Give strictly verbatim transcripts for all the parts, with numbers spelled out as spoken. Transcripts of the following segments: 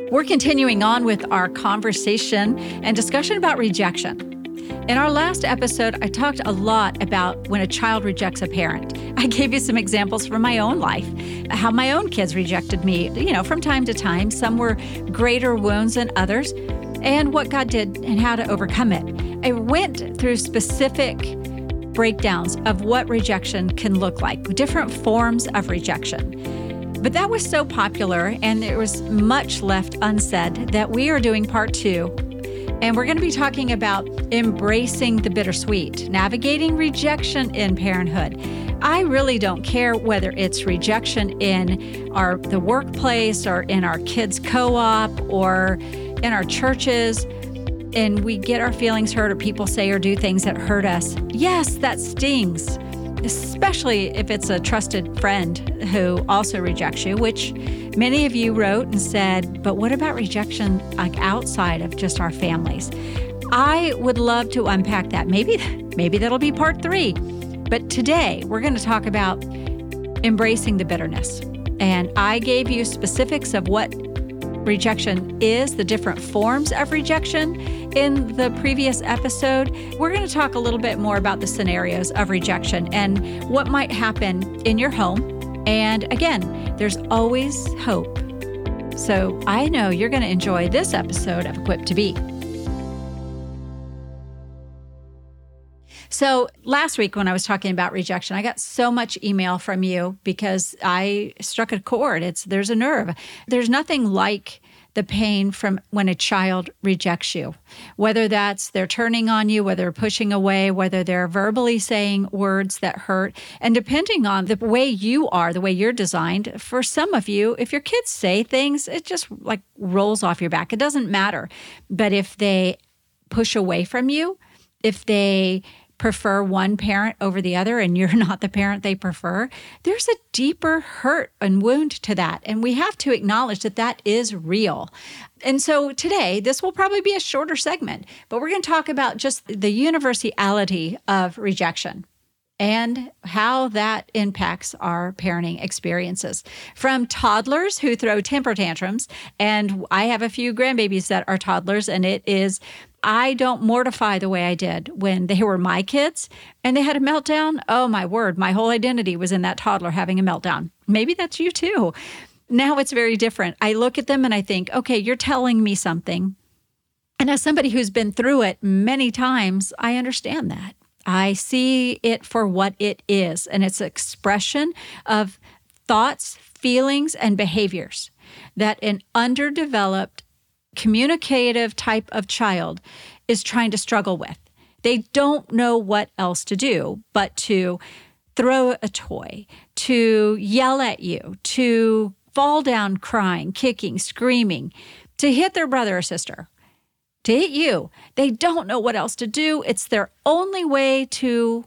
We're continuing on with our conversation and discussion about rejection. In our last episode, I talked a lot about when a child rejects a parent. I gave you some examples from my own life, how my own kids rejected me, you know, from time to time. Some were greater wounds than others, and what God did and how to overcome it. I went through specific breakdowns of what rejection can look like, different forms of rejection. But that was so popular, and there was much left unsaid, that we are doing part two. And we're going to be talking about embracing the bittersweet, navigating rejection in parenthood. I really don't care whether it's rejection in our the workplace or in our kids' co-op or in our churches, and we get our feelings hurt or people say or do things that hurt us. Yes, that stings, especially if it's a trusted friend who also rejects you, which many of you wrote and said, but what about rejection like outside of just our families? I would love to unpack that. Maybe, maybe that'll be part three. But today we're going to talk about embracing the bitterness. And I gave you specifics of what rejection is, the different forms of rejection in the previous episode. We're going to talk a little bit more about the scenarios of rejection and what might happen in your home. And again, there's always hope. So I know you're going to enjoy this episode of Equipped to Be. So last week when I was talking about rejection, I got so much email from you because I struck a chord. It's there's a nerve. There's nothing like the pain from when a child rejects you, whether that's they're turning on you, whether they're pushing away, whether they're verbally saying words that hurt. And depending on the way you are, the way you're designed, for some of you, if your kids say things, it just like rolls off your back. It doesn't matter. But if they push away from you, if they prefer one parent over the other and you're not the parent they prefer, there's a deeper hurt and wound to that. And we have to acknowledge that that is real. And so today, this will probably be a shorter segment, but we're going to talk about just the universality of rejection and how that impacts our parenting experiences. From toddlers who throw temper tantrums, and I have a few grandbabies that are toddlers, and it is I don't mortify the way I did when they were my kids and they had a meltdown. Oh, my word. My whole identity was in that toddler having a meltdown. Maybe that's you too. Now it's very different. I look at them and I think, okay, you're telling me something. And as somebody who's been through it many times, I understand that. I see it for what it is. And it's an expression of thoughts, feelings, and behaviors that an underdeveloped communicative type of child is trying to struggle with. They don't know what else to do but to throw a toy, to yell at you, to fall down crying, kicking, screaming, to hit their brother or sister, to hit you. They don't know what else to do. It's their only way to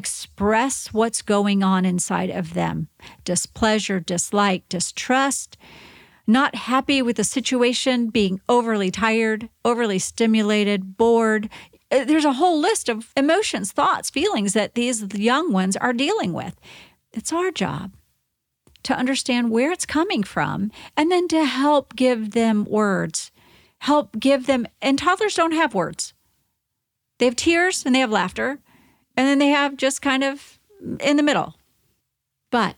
express what's going on inside of them. Displeasure, dislike, distrust, not happy with the situation, being overly tired, overly stimulated, bored. There's a whole list of emotions, thoughts, feelings that these young ones are dealing with. It's our job to understand where it's coming from and then to help give them words, help give them, and toddlers don't have words. They have tears and they have laughter, and then they have just kind of in the middle. But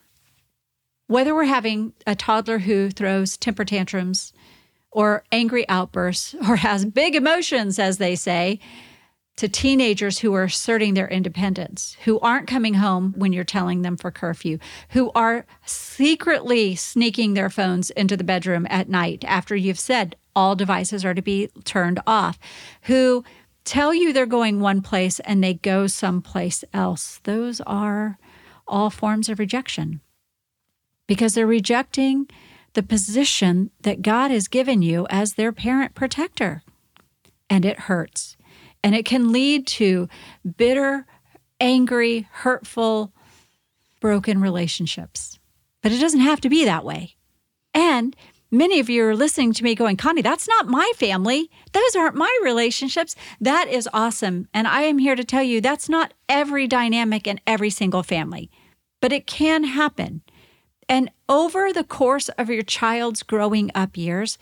whether we're having a toddler who throws temper tantrums or angry outbursts or has big emotions, as they say, to teenagers who are asserting their independence, who aren't coming home when you're telling them for curfew, who are secretly sneaking their phones into the bedroom at night after you've said all devices are to be turned off, who tell you they're going one place and they go someplace else. Those are all forms of rejection, because they're rejecting the position that God has given you as their parent protector. And it hurts. And it can lead to bitter, angry, hurtful, broken relationships. But it doesn't have to be that way. And many of you are listening to me going, Connie, that's not my family. Those aren't my relationships. That is awesome. And I am here to tell you that's not every dynamic in every single family. But it can happen. And over the course of your child's growing up years,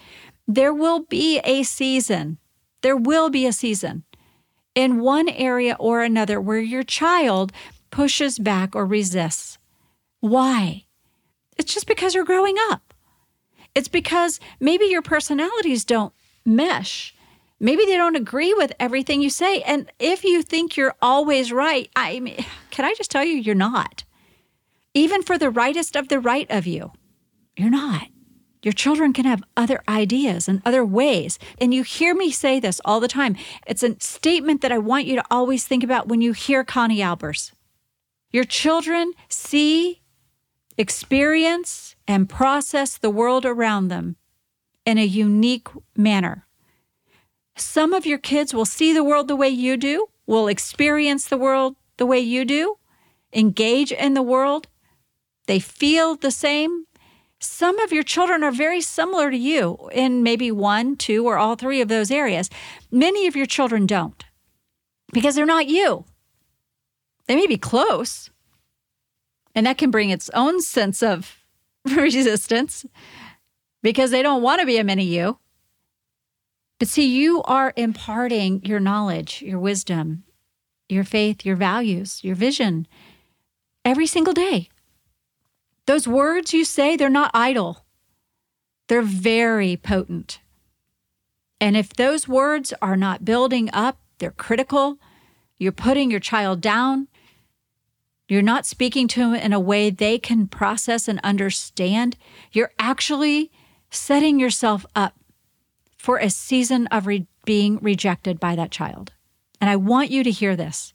There will be a season. There will be a season in one area or another where your child pushes back or resists. Why? It's just because you're growing up. It's because maybe your personalities don't mesh. Maybe they don't agree with everything you say. And if you think you're always right, I mean, can I just tell you, you're not. Even for the rightest of the right of you, you're not. Your children can have other ideas and other ways. And you hear me say this all the time. It's a statement that I want you to always think about when you hear Connie Albers. Your children see, experience, and process the world around them in a unique manner. Some of your kids will see the world the way you do, will experience the world the way you do, engage in the world. They feel the same. Some of your children are very similar to you in maybe one, two, or all three of those areas. Many of your children don't because they're not you. They may be close, and that can bring its own sense of resistance because they don't want to be a mini you. But see, you are imparting your knowledge, your wisdom, your faith, your values, your vision every single day. Those words you say, they're not idle. They're very potent. And if those words are not building up, they're critical, you're putting your child down, you're not speaking to them in a way they can process and understand, you're actually setting yourself up for a season of re- being rejected by that child. And I want you to hear this.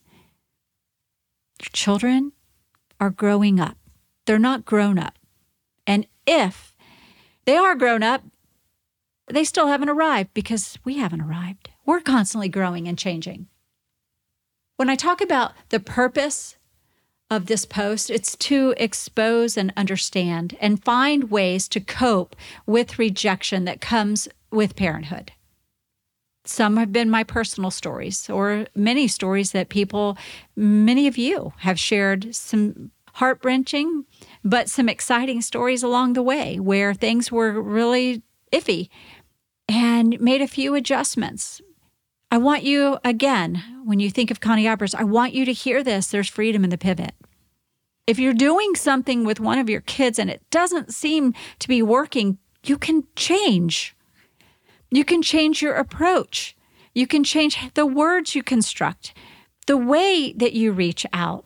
Your children are growing up. They're not grown up. And if they are grown up, they still haven't arrived because we haven't arrived. We're constantly growing and changing. When I talk about the purpose of this post, it's to expose and understand and find ways to cope with rejection that comes with parenthood. Some have been my personal stories, or many stories that people, many of you have shared some heart-wrenching, but some exciting stories along the way where things were really iffy and made a few adjustments. I want you, again, when you think of Connie Albers, I want you to hear this. There's freedom in the pivot. If you're doing something with one of your kids and it doesn't seem to be working, you can change. You can change your approach. You can change the words you construct, the way that you reach out.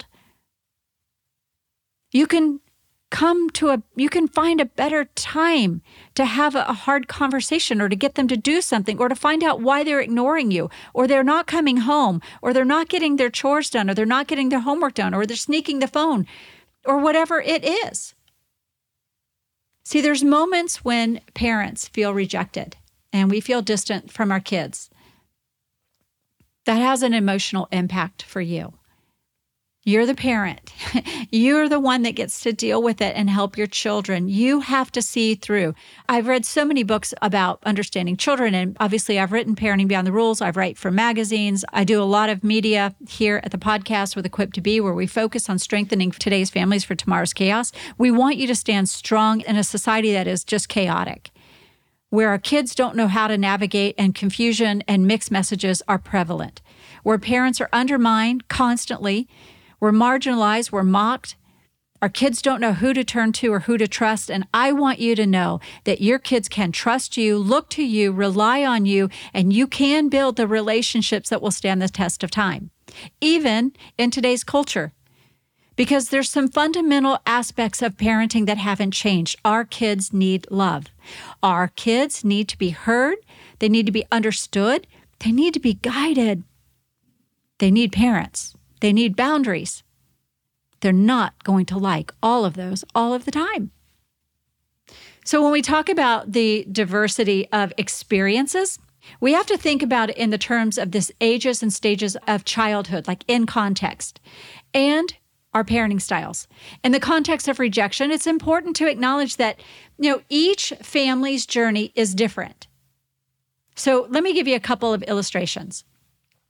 You can come to a, you can find a better time to have a, a hard conversation or to get them to do something or to find out why they're ignoring you or they're not coming home or they're not getting their chores done or they're not getting their homework done or they're sneaking the phone or whatever it is. See, there's moments when parents feel rejected and we feel distant from our kids. That has an emotional impact for you. You're the parent. You're the one that gets to deal with it and help your children. You have to see through. I've read so many books about understanding children, and obviously I've written Parenting Beyond the Rules. I write for magazines. I do a lot of media here at the podcast with Equipped to Be, where we focus on strengthening today's families for tomorrow's chaos. We want you to stand strong in a society that is just chaotic, where our kids don't know how to navigate and confusion and mixed messages are prevalent, where parents are undermined constantly, we're marginalized, we're mocked. Our kids don't know who to turn to or who to trust. And I want you to know that your kids can trust you, look to you, rely on you, and you can build the relationships that will stand the test of time, even in today's culture. Because there's some fundamental aspects of parenting that haven't changed. Our kids need love. Our kids need to be heard. They need to be understood. They need to be guided. They need parents. They need boundaries. They're not going to like all of those all of the time. So when we talk about the diversity of experiences, we have to think about it in the terms of this ages and stages of childhood, like in context, and our parenting styles. In the context of rejection, it's important to acknowledge that, you know, each family's journey is different. So let me give you a couple of illustrations.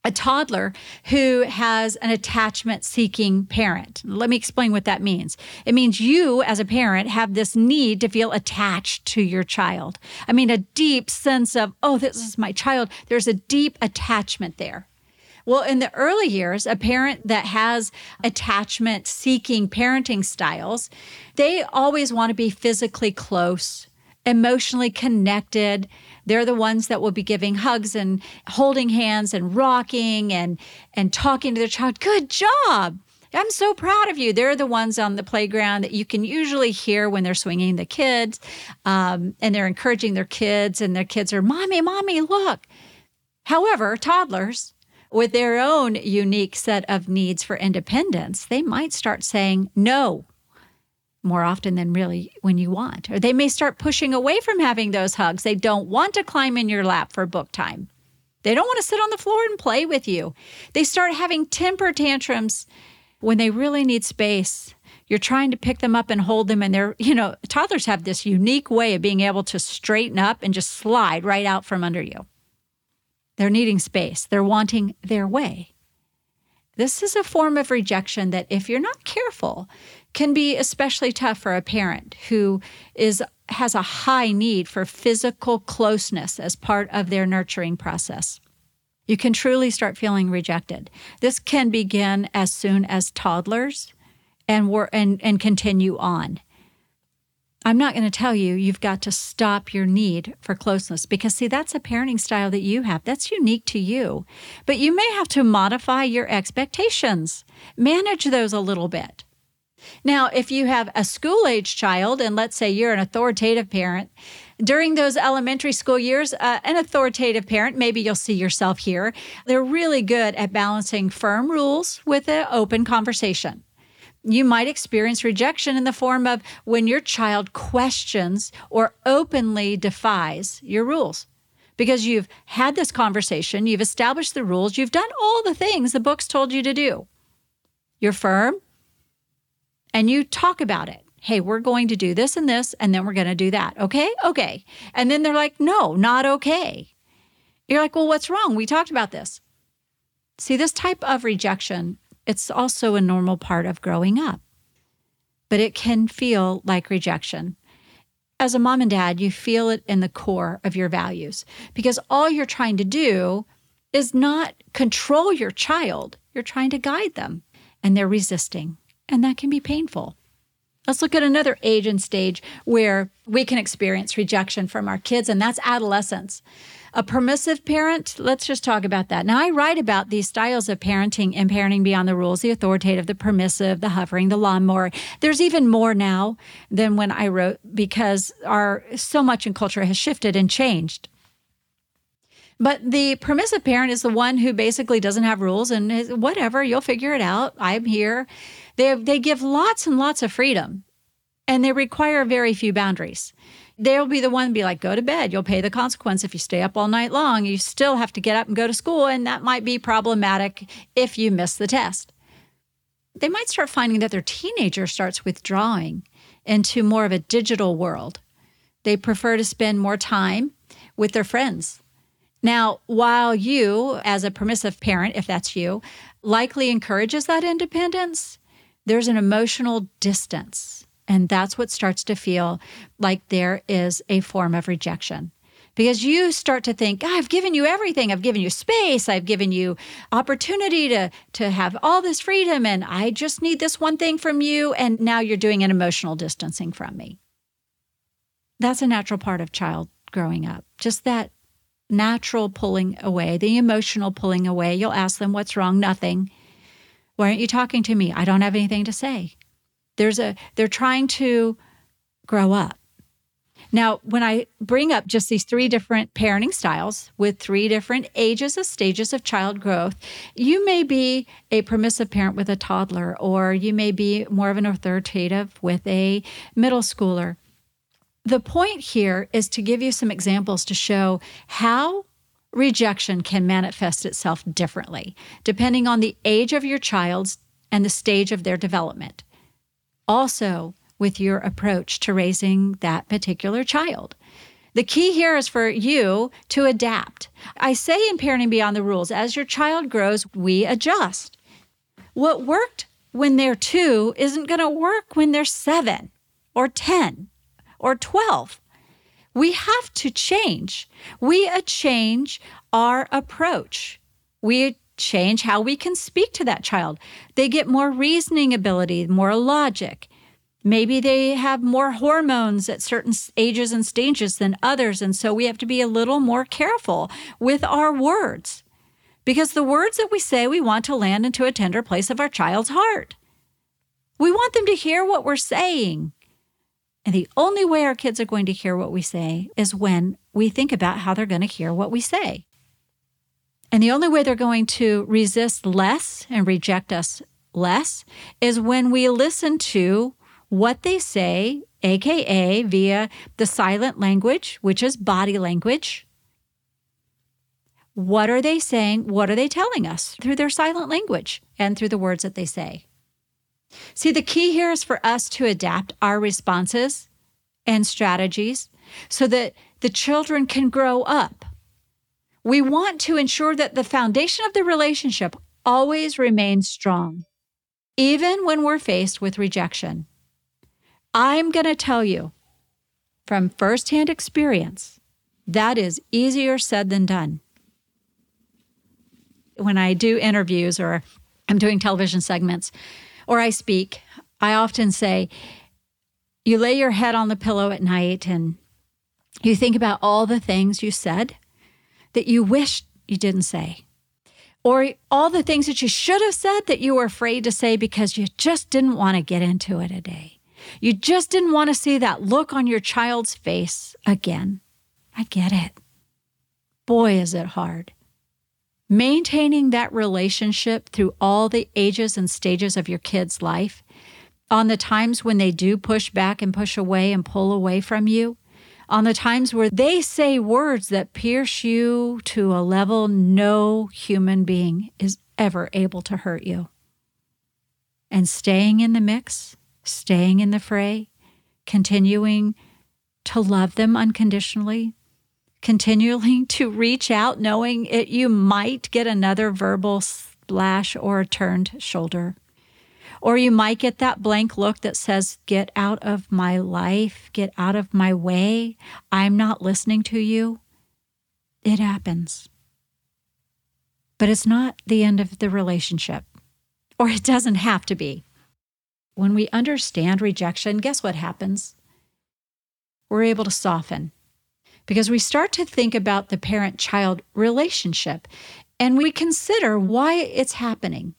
a toddler who has an attachment-seeking parent. Let me explain what that means. It means you, as a parent, have this need to feel attached to your child. I mean, a deep sense of, oh, this is my child. There's a deep attachment there. Well, in the early years, a parent that has attachment-seeking parenting styles, they always want to be physically close, emotionally connected. They're the ones that will be giving hugs and holding hands and rocking and, and talking to their child. Good job. I'm so proud of you. They're the ones on the playground that you can usually hear when they're swinging the kids, um, and they're encouraging their kids, and their kids are, Mommy, Mommy, look. However, toddlers, with their own unique set of needs for independence, they might start saying no more often than really when you want. Or they may start pushing away from having those hugs. They don't want to climb in your lap for book time. They don't want to sit on the floor and play with you. They start having temper tantrums when they really need space. You're trying to pick them up and hold them, and they're, you know, toddlers have this unique way of being able to straighten up and just slide right out from under you. They're needing space. They're wanting their way. This is a form of rejection that, if you're not careful, can be especially tough for a parent who is has a high need for physical closeness as part of their nurturing process. You can truly start feeling rejected. This can begin as soon as toddlers and wor- and, and continue on. I'm not going to tell you you've got to stop your need for closeness because, see, that's a parenting style that you have. That's unique to you. But you may have to modify your expectations, manage those a little bit. Now, if you have a school-age child, and let's say you're an authoritative parent, during those elementary school years, uh, an authoritative parent, maybe you'll see yourself here, they're really good at balancing firm rules with an open conversation. You might experience rejection in the form of when your child questions or openly defies your rules. Because you've had this conversation, you've established the rules, you've done all the things the books told you to do. You're firm, and you talk about it. Hey, we're going to do this and this, and then we're going to do that. Okay? Okay. And then they're like, no, not okay. You're like, well, what's wrong? We talked about this. See, this type of rejection, it's also a normal part of growing up, but it can feel like rejection. As a mom and dad, you feel it in the core of your values because all you're trying to do is not control your child. You're trying to guide them, and they're resisting, and that can be painful. Let's look at another age and stage where we can experience rejection from our kids, and that's adolescence. A permissive parent, let's just talk about that. Now, I write about these styles of parenting and parenting beyond the rules, the authoritative, the permissive, the hovering, the lawnmower. There's even more now than when I wrote because our so much in culture has shifted and changed. But the permissive parent is the one who basically doesn't have rules and is, whatever, you'll figure it out. I'm here. They they give lots and lots of freedom, and they require very few boundaries. They'll be the one to be like, go to bed. You'll pay the consequence if you stay up all night long. You still have to get up and go to school, and that might be problematic if you miss the test. They might start finding that their teenager starts withdrawing into more of a digital world. They prefer to spend more time with their friends. Now, while you, as a permissive parent, if that's you, likely encourages that independence, there's an emotional distance. And that's what starts to feel like there is a form of rejection. Because you start to think, I've given you everything. I've given you space. I've given you opportunity to, to have all this freedom. And I just need this one thing from you. And now you're doing an emotional distancing from me. That's a natural part of child growing up. Just that natural pulling away, the emotional pulling away. You'll ask them, what's wrong? Nothing. Why aren't you talking to me? I don't have anything to say. There's a, they're trying to grow up. Now, when I bring up just these three different parenting styles with three different ages of stages of child growth, you may be a permissive parent with a toddler, or you may be more of an authoritative with a middle schooler. The point here is to give you some examples to show how rejection can manifest itself differently, depending on the age of your child's and the stage of their development. Also, with your approach to raising that particular child. The key here is for you to adapt. I say in Parenting Beyond the Rules, as your child grows, we adjust. What worked when they're two isn't going to work when they're seven or ten or twelve. We have to change. We uh, change our approach. We change how we can speak to that child. They get more reasoning ability, more logic. Maybe they have more hormones at certain ages and stages than others, and so we have to be a little more careful with our words, because the words that we say, we want to land into a tender place of our child's heart. We want them to hear what we're saying. And the only way our kids are going to hear what we say is when we think about how they're going to hear what we say. And the only way they're going to resist less and reject us less is when we listen to what they say, A K A via the silent language, which is body language. What are they saying? What are they telling us through their silent language and through the words that they say? See, the key here is for us to adapt our responses and strategies so that the children can grow up. We want to ensure that the foundation of the relationship always remains strong, even when we're faced with rejection. I'm going to tell you from firsthand experience, that is easier said than done. When I do interviews or I'm doing television segments or I speak, I often say, you lay your head on the pillow at night and you think about all the things you said that you wished you didn't say, or all the things that you should have said that you were afraid to say because you just didn't want to get into it a day. You just didn't want to see that look on your child's face again. I get it. Boy, is it hard. Maintaining that relationship through all the ages and stages of your kid's life, on the times when they do push back and push away and pull away from you, on the times where they say words that pierce you to a level no human being is ever able to hurt you. And staying in the mix, staying in the fray, continuing to love them unconditionally, continuing to reach out knowing it, you might get another verbal splash or a turned shoulder. Or you might get that blank look that says, get out of my life, get out of my way, I'm not listening to you. It happens. But it's not the end of the relationship, or it doesn't have to be. When we understand rejection, guess what happens? We're able to soften because we start to think about the parent-child relationship and we consider why it's happening.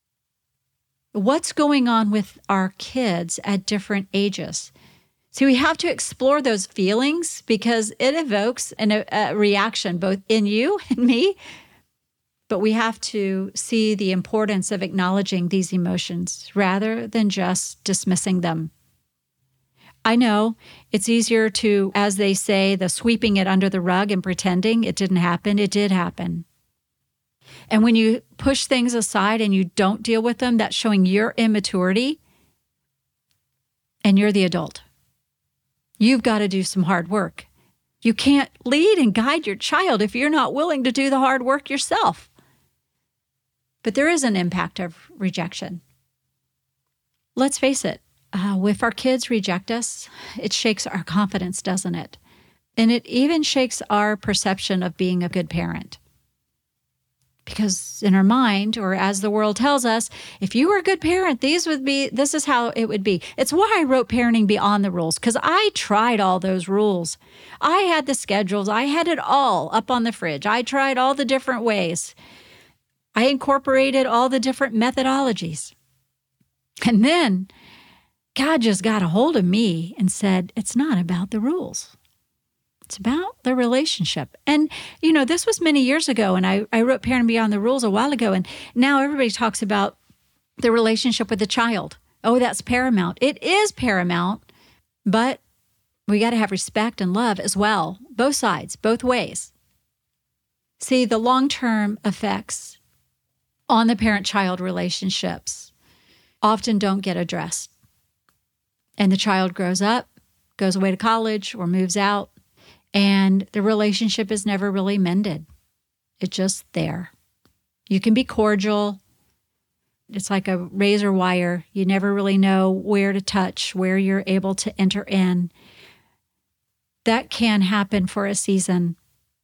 What's going on with our kids at different ages? So we have to explore those feelings because it evokes an, a, a reaction both in you and me, but we have to see the importance of acknowledging these emotions rather than just dismissing them. I know it's easier to, as they say, the sweeping it under the rug and pretending it didn't happen. It did happen. And when you push things aside and you don't deal with them, that's showing your immaturity, and you're the adult. You've got to do some hard work. You can't lead and guide your child if you're not willing to do the hard work yourself. But there is an impact of rejection. Let's face it, uh, if our kids reject us, it shakes our confidence, doesn't it? And it even shakes our perception of being a good parent. Because in our mind, or as the world tells us, if you were a good parent, these would be, this is how it would be. It's why I wrote Parenting Beyond the Rules, because I tried all those rules. I had the schedules. I had it all up on the fridge. I tried all the different ways. I incorporated all the different methodologies. And then God just got a hold of me and said, it's not about the rules. It's about the relationship. And, you know, this was many years ago, and I, I wrote Parenting Beyond the Rules a while ago, and now everybody talks about the relationship with the child. Oh, that's paramount. It is paramount, but we got to have respect and love as well, both sides, both ways. See, the long-term effects on the parent-child relationships often don't get addressed. And the child grows up, goes away to college, or moves out, and the relationship is never really mended. It's just there. You can be cordial. It's like a razor wire. You never really know where to touch, where you're able to enter in. That can happen for a season.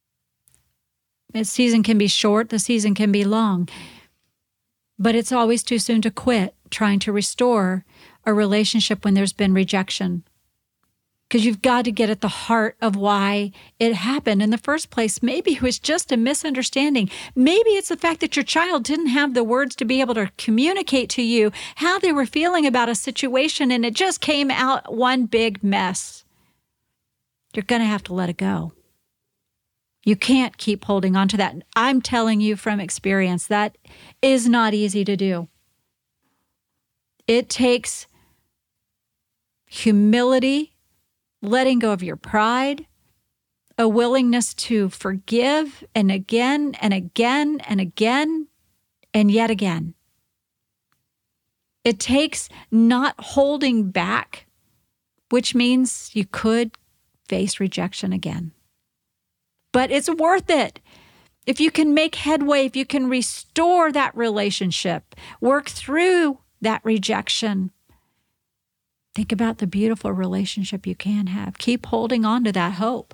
A season can be short, the season can be long. But it's always too soon to quit trying to restore a relationship when there's been rejection. Because you've got to get at the heart of why it happened in the first place. Maybe it was just a misunderstanding. Maybe it's the fact that your child didn't have the words to be able to communicate to you how they were feeling about a situation, and it just came out one big mess. You're going to have to let it go. You can't keep holding on to that. I'm telling you from experience, that is not easy to do. It takes humility, letting go of your pride, a willingness to forgive, and again and again and again and yet again. It takes not holding back, which means you could face rejection again. But it's worth it. If you can make headway, if you can restore that relationship, work through that rejection, think about the beautiful relationship you can have. Keep holding on to that hope.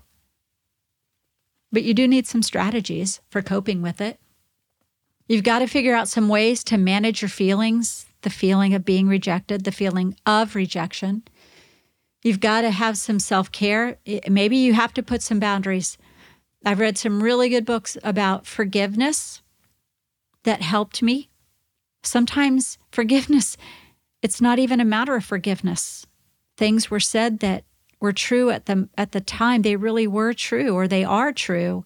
But you do need some strategies for coping with it. You've got to figure out some ways to manage your feelings, the feeling of being rejected, the feeling of rejection. You've got to have some self-care. Maybe you have to put some boundaries. I've read some really good books about forgiveness that helped me. Sometimes forgiveness, it's not even a matter of forgiveness. Things were said that were true at the, at the time. They really were true, or they are true.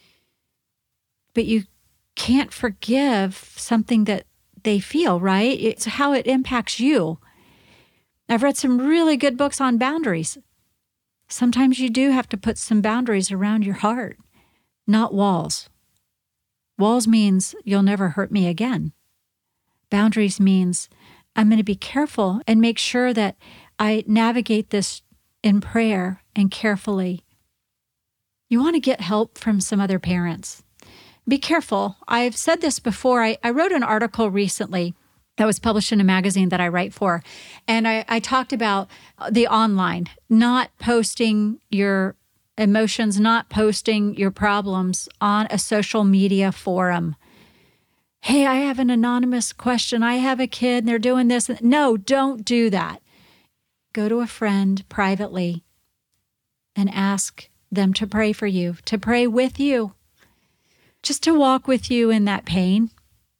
But you can't forgive something that they feel, right? It's how it impacts you. I've read some really good books on boundaries. Sometimes you do have to put some boundaries around your heart, not walls. Walls means you'll never hurt me again. Boundaries means I'm going to be careful and make sure that I navigate this in prayer and carefully. You want to get help from some other parents. Be careful. I've said this before. I, I wrote an article recently that was published in a magazine that I write for. And I, I talked about the online, not posting your emotions, not posting your problems on a social media forum. Hey, I have an anonymous question. I have a kid and they're doing this. No, don't do that. Go to a friend privately and ask them to pray for you, to pray with you, just to walk with you in that pain,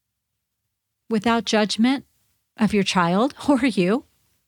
without judgment of your child or you.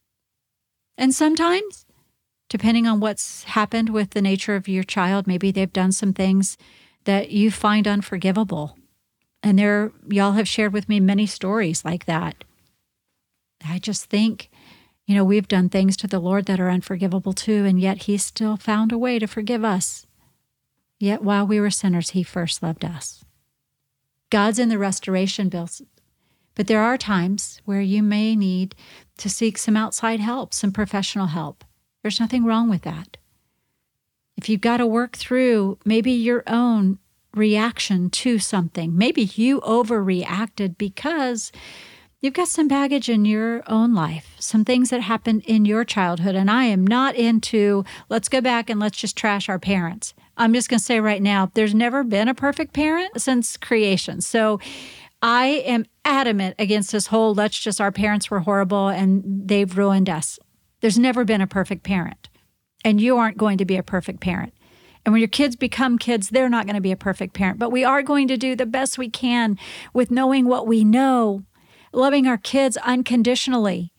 And sometimes, depending on what's happened with the nature of your child, maybe they've done some things that you find unforgivable. And there, y'all have shared with me many stories like that. I just think, you know, we've done things to the Lord that are unforgivable too, and yet He still found a way to forgive us. Yet while we were sinners, He first loved us. God's in the restoration business. But there are times where you may need to seek some outside help, some professional help. There's nothing wrong with that. If you've got to work through maybe your own reaction to something, maybe you overreacted because you've got some baggage in your own life, some things that happened in your childhood. And I am not into, let's go back and let's just trash our parents. I'm just going to say right now, there's never been a perfect parent since creation. So I am adamant against this whole, let's just, our parents were horrible and they've ruined us. There's never been a perfect parent. And you aren't going to be a perfect parent. And when your kids become kids, they're not going to be a perfect parent. But we are going to do the best we can with knowing what we know, loving our kids unconditionally,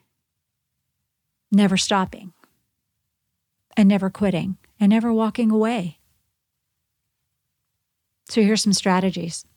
never stopping, and never quitting, and never walking away. So here's some strategies.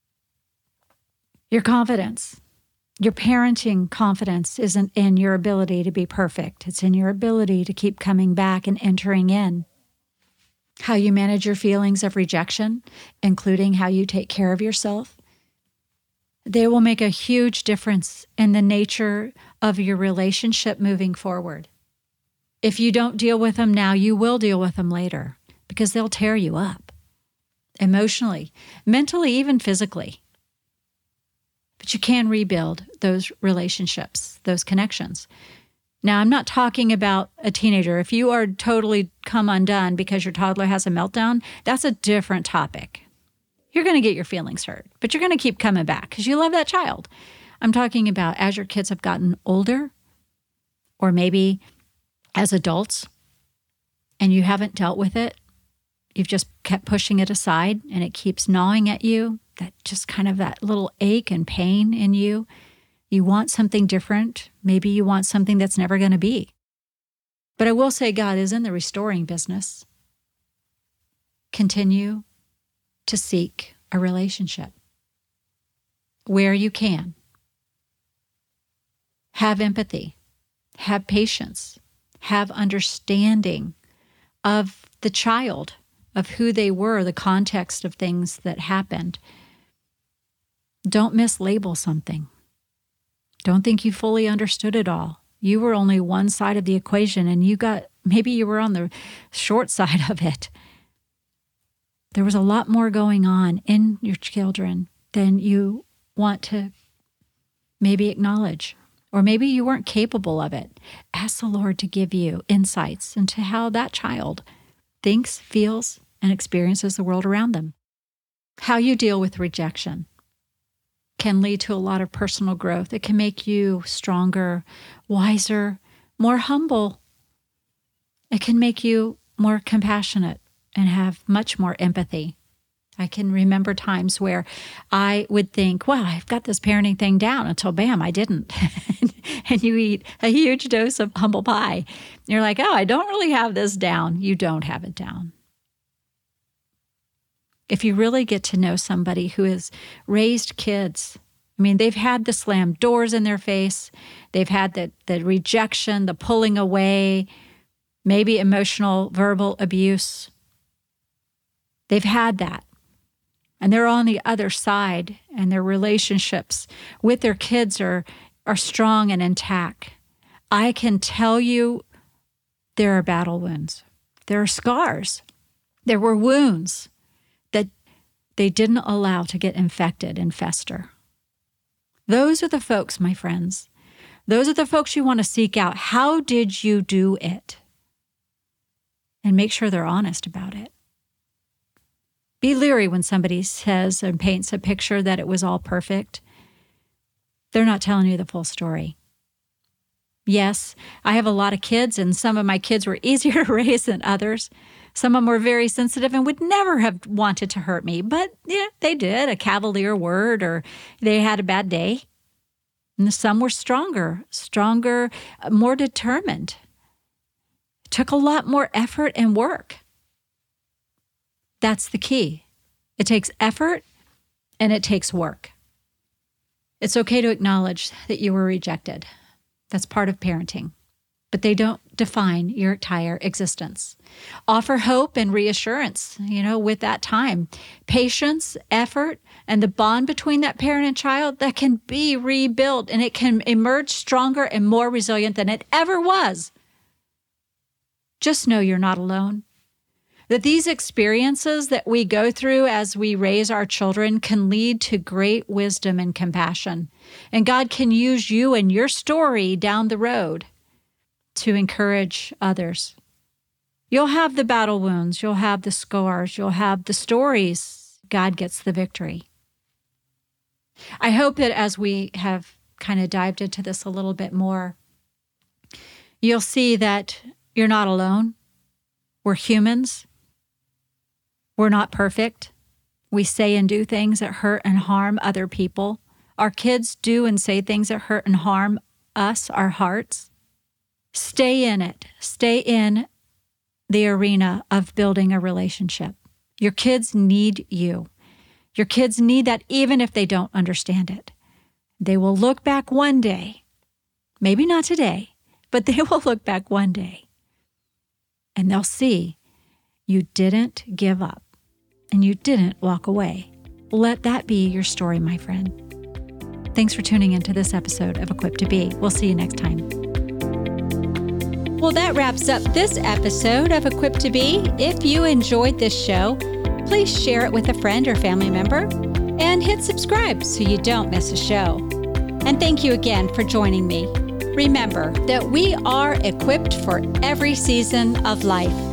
Your confidence, your parenting confidence isn't in your ability to be perfect. It's in your ability to keep coming back and entering in. How you manage your feelings of rejection, including how you take care of yourself, they will make a huge difference in the nature of your relationship moving forward. If you don't deal with them now, you will deal with them later. because they'll tear you up emotionally, mentally, even physically. But you can rebuild those relationships, those connections. Now, I'm not talking about a teenager. If you are totally come undone because your toddler has a meltdown, that's a different topic. You're going to get your feelings hurt, but you're going to keep coming back because you love that child. I'm talking about as your kids have gotten older, or maybe as adults, and you haven't dealt with it. You've just kept pushing it aside and it keeps gnawing at you, that just kind of that little ache and pain in you. You want something different. Maybe you want something that's never going to be. But I will say God is in the restoring business. Continue to seek a relationship where you can. Have empathy. Have patience. Have understanding of the child, of who they were, the context of things that happened. Don't mislabel something. Don't think you fully understood it all. You were only one side of the equation, and you got, maybe you were on the short side of it. There was a lot more going on in your children than you want to maybe acknowledge. Or maybe you weren't capable of it. Ask the Lord to give you insights into how that child thinks, feels, and experiences the world around them. How you deal with rejection can lead to a lot of personal growth. It can make you stronger, wiser, more humble. It can make you more compassionate and have much more empathy. I can remember times where I would think, well, I've got this parenting thing down, until bam, I didn't. And you eat a huge dose of humble pie. You're like, oh, I don't really have this down. You don't have it down. If you really get to know somebody who has raised kids, I mean, they've had the slammed doors in their face. They've had the, the rejection, the pulling away, maybe emotional, verbal abuse. They've had that. And they're on the other side, and their relationships with their kids are, are strong and intact. I can tell you there are battle wounds. There are scars. There were wounds that they didn't allow to get infected and fester. Those are the folks, my friends. Those are the folks you want to seek out. How did you do it? And make sure they're honest about it. Be leery when somebody says and paints a picture that it was all perfect. They're not telling you the full story. Yes, I have a lot of kids, and some of my kids were easier to raise than others. Some of them were very sensitive and would never have wanted to hurt me, but yeah, they did, a cavalier word, or they had a bad day. And some were stronger, stronger, more determined. It took a lot more effort and work. That's the key. It takes effort and it takes work. It's okay to acknowledge that you were rejected. That's part of parenting. But they don't define your entire existence. Offer hope and reassurance, you know, with that time. Patience, effort, and the bond between that parent and child, that can be rebuilt, and it can emerge stronger and more resilient than it ever was. Just know you're not alone. That these experiences that we go through as we raise our children can lead to great wisdom and compassion. And God can use you and your story down the road to encourage others. You'll have the battle wounds, you'll have the scars, you'll have the stories. God gets the victory. I hope that as we have kind of dived into this a little bit more, you'll see that you're not alone. We're humans. We're not perfect. We say and do things that hurt and harm other people. Our kids do and say things that hurt and harm us, our hearts. Stay in it. Stay in the arena of building a relationship. Your kids need you. Your kids need that even if they don't understand it. They will look back one day, maybe not today, but they will look back one day, and they'll see you didn't give up. And you didn't walk away. Let that be your story, my friend. Thanks for tuning into this episode of Equipped to Be. We'll see you next time. Well, that wraps up this episode of Equipped to Be. If you enjoyed this show, please share it with a friend or family member and hit subscribe so you don't miss a show. And thank you again for joining me. Remember that we are equipped for every season of life.